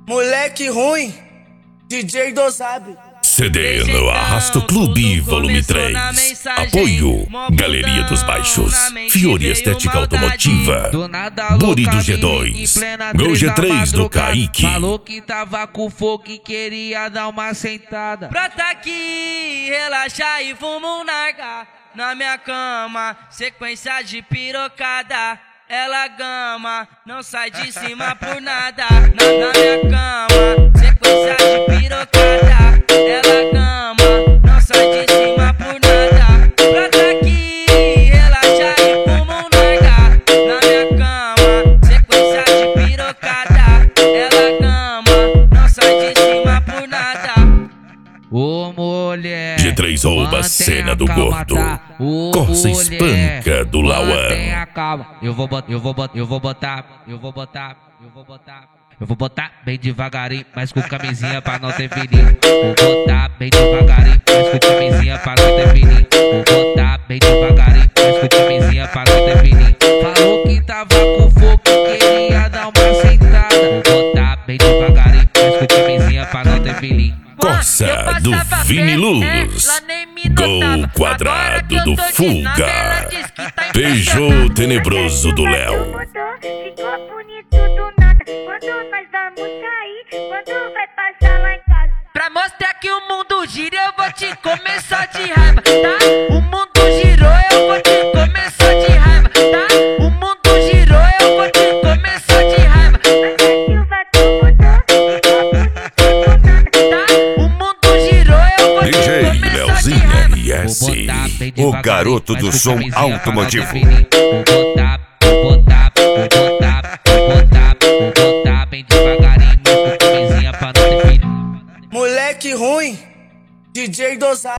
Moleque ruim, DJ Dosab. CD no Arrasto Clube Volume 3. Apoio Galeria dos Baixos, Fiore Estética Automotiva, Buri do G2, Gol G3 do Kaique. Falou que tava com fogo e queria dar uma sentada. Brota aqui, relaxa e vamos nargar. Na minha cama, sequência de pirocada. Ela gama, não sai de cima por nada. Na minha cama, sequência de pirocada. Ela gama, não sai de cima por nada. Brota aqui, relaxa e vamos nargar. Na minha cama, sequência de pirocada. Ela gama, não sai de cima por nada. Ô mulher, G3 rouba a cena do gordo. Corsa espanca do Lauan. Eu vou botar bem devagarinho, mas com camisinha pra não ter fininho. Vou botar bem devagarinho, mas com camisinha pra não ter fininho. Vou botar bem devagarinho, mas com camisinha pra não ter fininho. Falou que tava com fogo e queria dar uma sentada. Vou botar bem devagarinho, mas com camisinha pra não ter fininho. Corsa do Vini Luz, Gol quadrado do Fuga, Peugeot tenebroso do Léo. Ficou bonito do nada. Quando nós vamos sair, quando vai passar lá em casa. Pra mostrar que o mundo gira, eu vou te comer só de raiva, tá? O mundo girou, eu vou te comer só de raiva, tá? O mundo girou, eu vou te comer só de raiva. DJ Leozinho RS, o garoto do som automotivo. Vou botar bem devagarinho, mas com camisinha pra não ter filho. Moleque ruim, DJ Dosab.